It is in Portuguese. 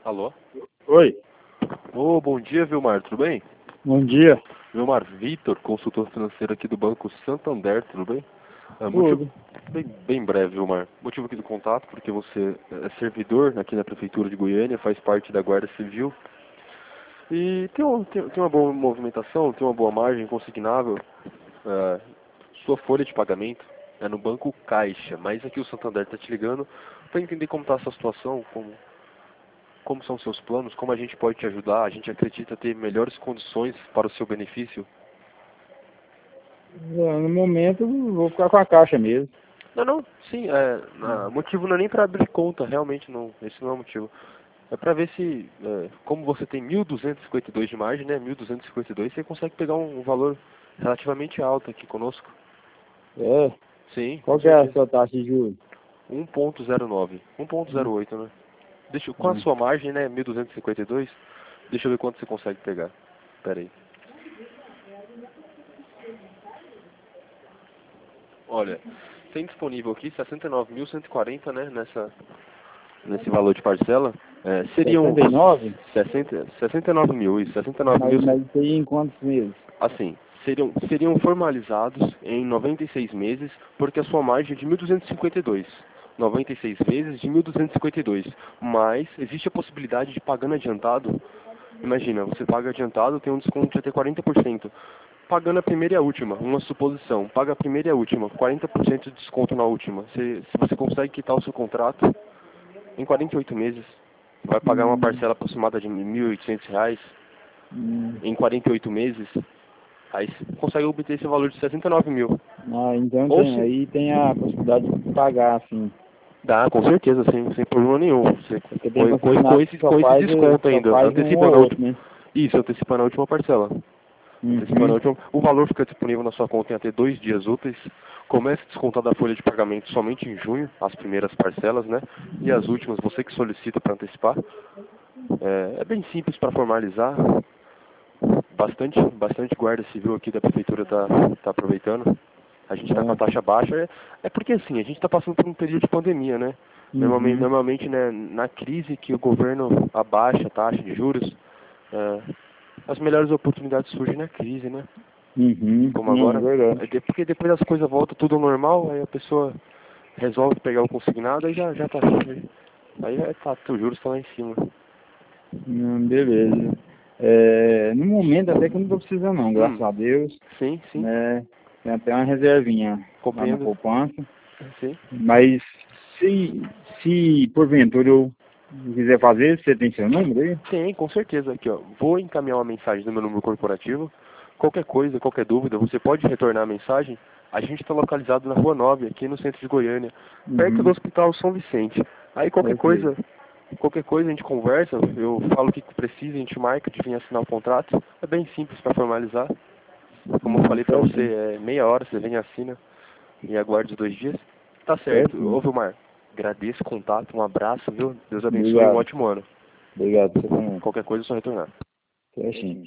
Alô? Oi, Ô, bom dia, Vilmar, tudo bem? bom dia. Vilmar, Vitor, consultor financeiro aqui do Banco Santander, tudo bem? Motivo Tudo. bem breve, Vilmar. Motivo aqui do contato, porque você é servidor aqui na Prefeitura de Goiânia, faz parte da Guarda Civil e tem uma boa movimentação, tem uma boa margem consignável. é, Sua folha de pagamento é no Banco Caixa, mas aqui o Santander está te ligando para entender como está a sua situação, como são seus planos, como a gente pode te ajudar. A gente acredita ter melhores condições para o seu benefício. No momento, vou ficar com a caixa mesmo. Não, sim, o motivo não é nem para abrir conta, realmente não, esse não é o motivo. É para ver se, como você tem 1.252 de margem, né, 1.252, você consegue pegar um valor relativamente alto aqui conosco. É. Sim, com Qual que é a certeza. sua taxa de juros? 1.09, 1.08, né? Com a Hum. sua margem, né, 1.252, deixa eu ver quanto você consegue pegar. Pera aí. Olha, tem disponível aqui 69.140, né, nesse valor de parcela. Seriam 69? 69 mil, isso, 69 mil, Mas isso aí em quantos meses? assim, seriam formalizados em 96 meses, porque a sua margem é de 1.252. 96 vezes de 1.252. Mas existe a possibilidade de pagando adiantado. Imagina, você paga adiantado, tem um desconto de até 40%. Pagando a primeira e a última, uma suposição, paga a primeira e a última, 40% de desconto na última. Se você consegue quitar o seu contrato em 48 meses, vai pagar uma Hum, parcela aproximada de R$ 1.800 hum. em 48 meses, aí você consegue obter esse valor de 69 mil. Então Ou tem, se aí tem a possibilidade de pagar, assim. dá, com certeza, sem problema nenhum. Você, Porque tem concessionário que com esse desconto só ainda, faz um antecipando ou a outro, última. né? Isso, antecipando a última parcela. Antecipando a Uhum. última. O valor fica disponível na sua conta em até 2 dias úteis. Começa a descontar da folha de pagamento somente em junho, as primeiras parcelas, né? E as últimas, você que solicita para antecipar. É bem simples para formalizar. Bastante guarda civil aqui da prefeitura tá aproveitando. A gente está com a É. taxa baixa. É porque assim, a gente está passando por um período de pandemia, né? Uhum. Normalmente, né, na crise que o governo abaixa a taxa de juros, é, as melhores oportunidades surgem na crise, né? Uhum. Como Não, é agora. verdade. Porque depois as coisas voltam tudo ao normal, aí a pessoa resolve pegar o consignado, aí já tá. Os juros estão lá em cima. Não, beleza. No momento até que eu não tô precisando não, graças Hum, a Deus, sim, né? Tem até uma reservinha lá na compreendo. poupança. Sim. Mas se porventura eu quiser fazer, você tem seu número aí? Tem, com certeza. Aqui, ó. Vou encaminhar uma mensagem no meu número corporativo. Qualquer coisa, qualquer dúvida, você pode retornar a mensagem. A gente está localizado na Rua 9, aqui no centro de Goiânia, perto do Uhum. Hospital São Vicente. Aí Ok. qualquer coisa a gente conversa, eu falo o que precisa, a gente marca de vir assinar o contrato. É bem simples para formalizar. Como eu Não, falei para certinho. você, é meia hora, você vem e assina e aguarda os 2 dias. Tá certo. Certinho. Ô, Vilmar, agradeço o contato, um abraço, viu? Deus abençoe e um Obrigado. ótimo ano. Obrigado, você também. Qualquer coisa é só retornar. Certinho.